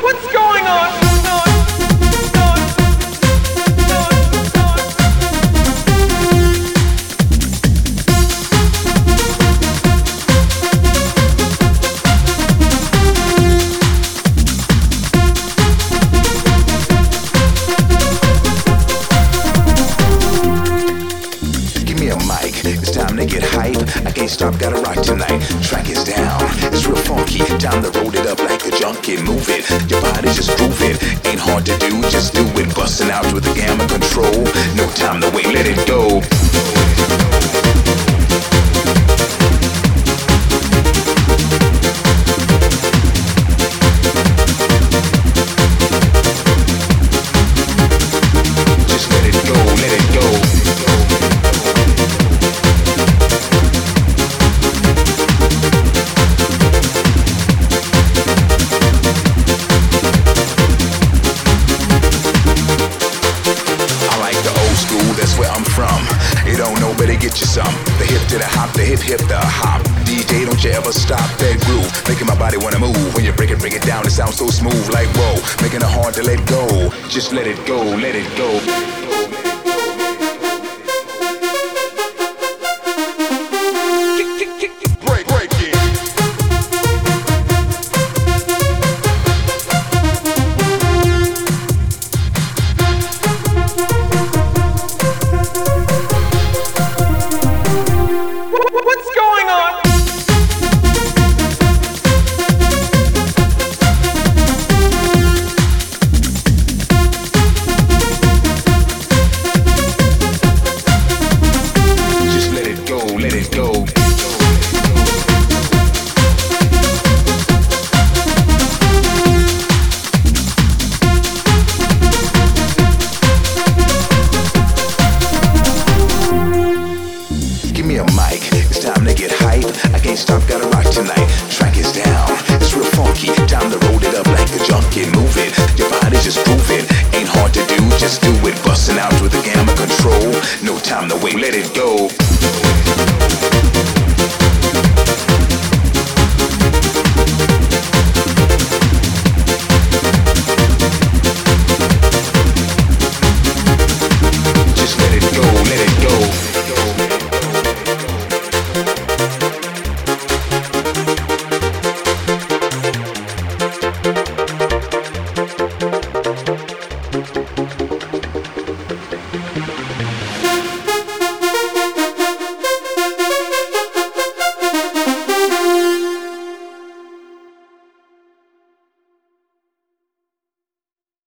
What's going on? Get hype, I can't stop, gotta rock tonight. Track is down, it's real funky. Time to roll it up like a junkie. Move it, your body just groove it. Ain't hard to do, just do it. Busting out with the gamma control. No time to wait, let it go. Just let it go, let it go. That's where I'm from. You don't know, better get you some. The hip to the hop, the hip the hop. DJ, don't you ever stop that groove. Making my body wanna move. When you break it down, it sounds so smooth like whoa. Making it hard to let go. Just let it go, let it go. Stop, gotta rock tonight. Track is down, it's real funky. Time to roll it up like a junkie. Move it, your body just groove it. Ain't hard to do, just do it. Busting out with the gamma control. No time to wait, let it go.